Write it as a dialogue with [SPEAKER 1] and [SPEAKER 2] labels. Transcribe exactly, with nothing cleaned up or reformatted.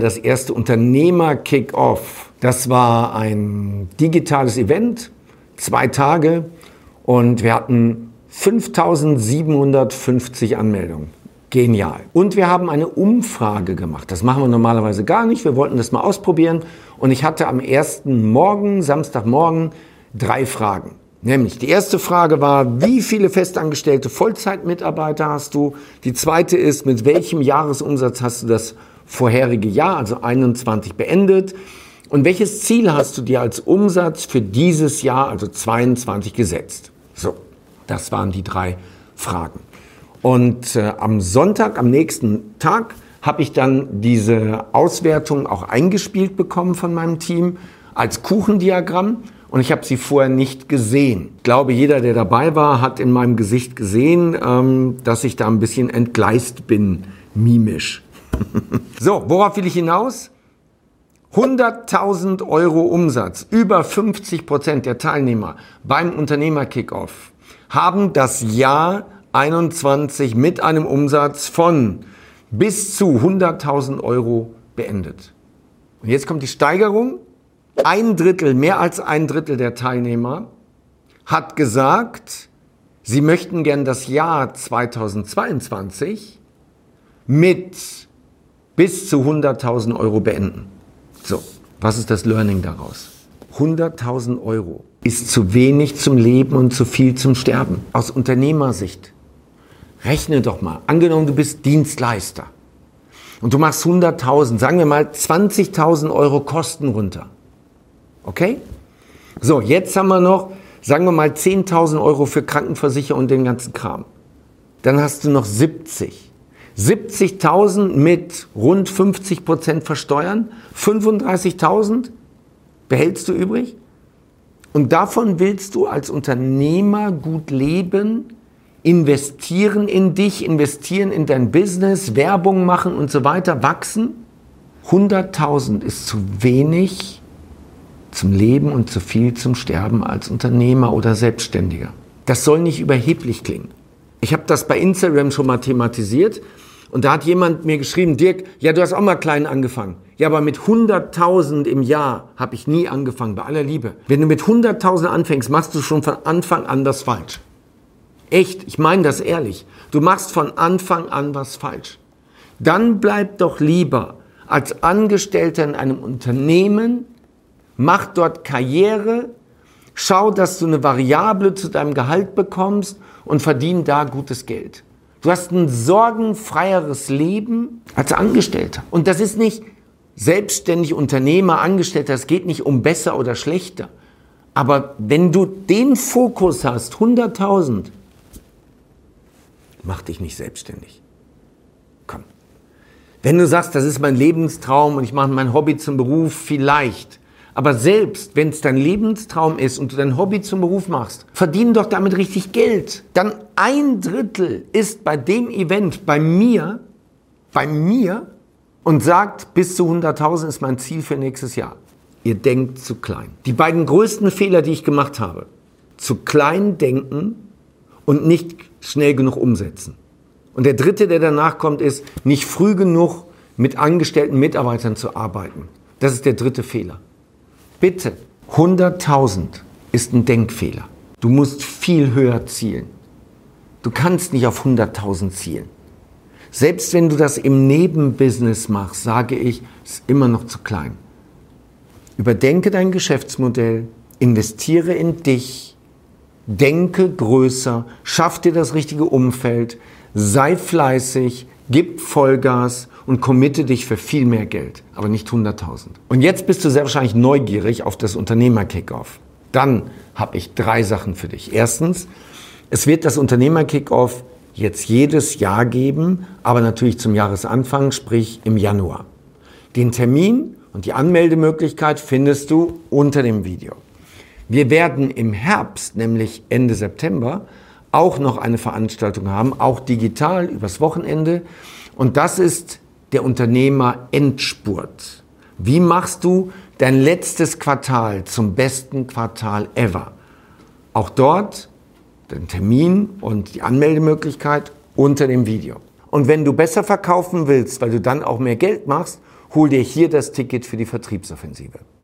[SPEAKER 1] das erste Unternehmer-Kick-Off. Das war ein digitales Event, zwei Tage, und wir hatten fünftausendsiebenhundertfünfzig Anmeldungen. Genial. Und wir haben eine Umfrage gemacht. Das machen wir normalerweise gar nicht. Wir wollten das mal ausprobieren. Und ich hatte am ersten Morgen, Samstagmorgen, drei Fragen. Nämlich die erste Frage war, wie viele festangestellte Vollzeitmitarbeiter hast du? Die zweite ist, mit welchem Jahresumsatz hast du das vorherige Jahr, also einundzwanzig, beendet? Und welches Ziel hast du dir als Umsatz für dieses Jahr, also zweiundzwanzig, gesetzt? So, das waren die drei Fragen. Und äh, am Sonntag, am nächsten Tag, habe ich dann diese Auswertung auch eingespielt bekommen von meinem Team als Kuchendiagramm. Und ich habe sie vorher nicht gesehen. Ich glaube, jeder, der dabei war, hat in meinem Gesicht gesehen, ähm, dass ich da ein bisschen entgleist bin, mimisch. So, worauf will ich hinaus? hunderttausend Euro Umsatz, über fünfzig Prozent der Teilnehmer beim Unternehmer-Kickoff haben das Jahr einundzwanzig mit einem Umsatz von bis zu hunderttausend Euro beendet. Und jetzt kommt die Steigerung. Ein Drittel, mehr als ein Drittel der Teilnehmer hat gesagt, sie möchten gern das Jahr zweitausendzweiundzwanzig mit bis zu hunderttausend Euro beenden. So, was ist das Learning daraus? hunderttausend Euro ist zu wenig zum Leben und zu viel zum Sterben. Aus Unternehmersicht. Rechne doch mal. Angenommen, du bist Dienstleister und du machst hunderttausend, sagen wir mal zwanzigtausend Euro Kosten runter. Okay? So, jetzt haben wir noch, sagen wir mal zehntausend Euro für Krankenversicherung und den ganzen Kram. Dann hast du noch siebzig. siebzigtausend mit rund fünfzig Prozent versteuern, fünfunddreißigtausend behältst du übrig. Und davon willst du als Unternehmer gut leben, investieren in dich, investieren in dein Business, Werbung machen und so weiter, wachsen. hunderttausend ist zu wenig zum Leben und zu viel zum Sterben als Unternehmer oder Selbstständiger. Das soll nicht überheblich klingen. Ich habe das bei Instagram schon mal thematisiert und da hat jemand mir geschrieben, Dirk, ja, du hast auch mal klein angefangen. Ja, aber mit hunderttausend im Jahr habe ich nie angefangen, bei aller Liebe. Wenn du mit hunderttausend anfängst, machst du schon von Anfang an das falsch. Echt, ich meine das ehrlich. Du machst von Anfang an was falsch. Dann bleib doch lieber als Angestellter in einem Unternehmen, mach dort Karriere, schau, dass du eine Variable zu deinem Gehalt bekommst und verdien da gutes Geld. Du hast ein sorgenfreieres Leben als Angestellter. Und das ist nicht selbstständig Unternehmer, Angestellter, es geht nicht um besser oder schlechter. Aber wenn du den Fokus hast, hunderttausend, mach dich nicht selbstständig. Komm. Wenn du sagst, das ist mein Lebenstraum und ich mache mein Hobby zum Beruf, vielleicht. Aber selbst wenn es dein Lebenstraum ist und du dein Hobby zum Beruf machst, verdien doch damit richtig Geld. Dann ein Drittel ist bei dem Event, bei mir, bei mir und sagt, bis zu hunderttausend ist mein Ziel für nächstes Jahr. Ihr denkt zu klein. Die beiden größten Fehler, die ich gemacht habe, zu klein denken und nicht schnell genug umsetzen. Und der dritte, der danach kommt, ist, nicht früh genug mit angestellten Mitarbeitern zu arbeiten. Das ist der dritte Fehler. Bitte, hunderttausend ist ein Denkfehler. Du musst viel höher zielen. Du kannst nicht auf hunderttausend zielen. Selbst wenn du das im Nebenbusiness machst, sage ich, ist immer noch zu klein. Überdenke dein Geschäftsmodell, investiere in dich, denke größer, schaff dir das richtige Umfeld, sei fleißig, gib Vollgas und committe dich für viel mehr Geld, aber nicht hunderttausend. Und jetzt bist du sehr wahrscheinlich neugierig auf das Unternehmer-Kickoff. Dann habe ich drei Sachen für dich. Erstens, es wird das Unternehmer-Kickoff jetzt jedes Jahr geben, aber natürlich zum Jahresanfang, sprich im Januar. Den Termin und die Anmeldemöglichkeit findest du unter dem Video. Wir werden im Herbst, nämlich Ende September, auch noch eine Veranstaltung haben, auch digital übers Wochenende. Und das ist der Unternehmer-Endspurt. Wie machst du dein letztes Quartal zum besten Quartal ever? Auch dort den Termin und die Anmeldemöglichkeit unter dem Video. Und wenn du besser verkaufen willst, weil du dann auch mehr Geld machst, hol dir hier das Ticket für die Vertriebsoffensive.